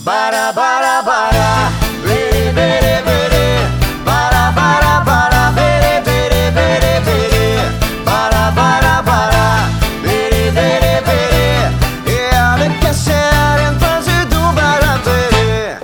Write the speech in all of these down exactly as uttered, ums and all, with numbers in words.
Bara, bara, bara, bere, bere, bere. Bara, bara, bara, bere, bere, bere, bere. Bara, bara, bara, bere, bere, bere. E alle che ser en fase du bara bere.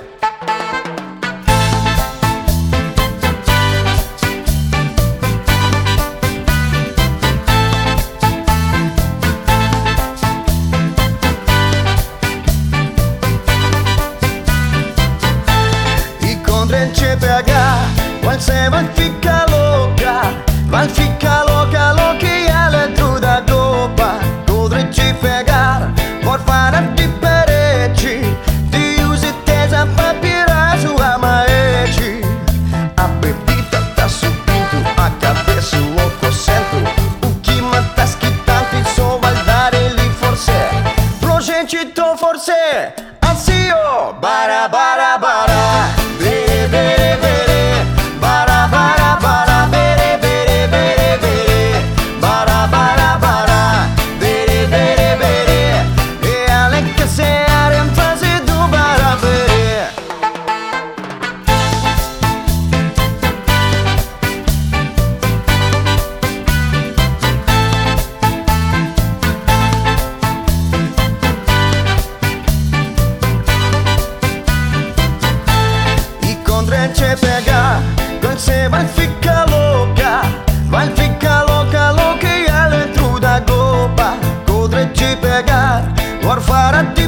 C P H, qual se va fica louca, vai fica louca, louca e ela é toda dopa. Potrei pegar, por fare diferente, ti usi tesa pra pirar sua maete. A bebida tá subindo, a cabeça louco centro. O que matas que tanto in sua maldade lhe forse. Pro gente to forse, assim ó, bara, bara, bara. Bere, bere, bere, bara, bara, bara, bere, bere, bere, bere, bara, bara, bara, bere, bere, bere. E alle che ser en fase du bara bere. C P H, quando se vai ficar louca, vai ficar louca, louca e ela é toda gopa. Potrei te pegar, por fora de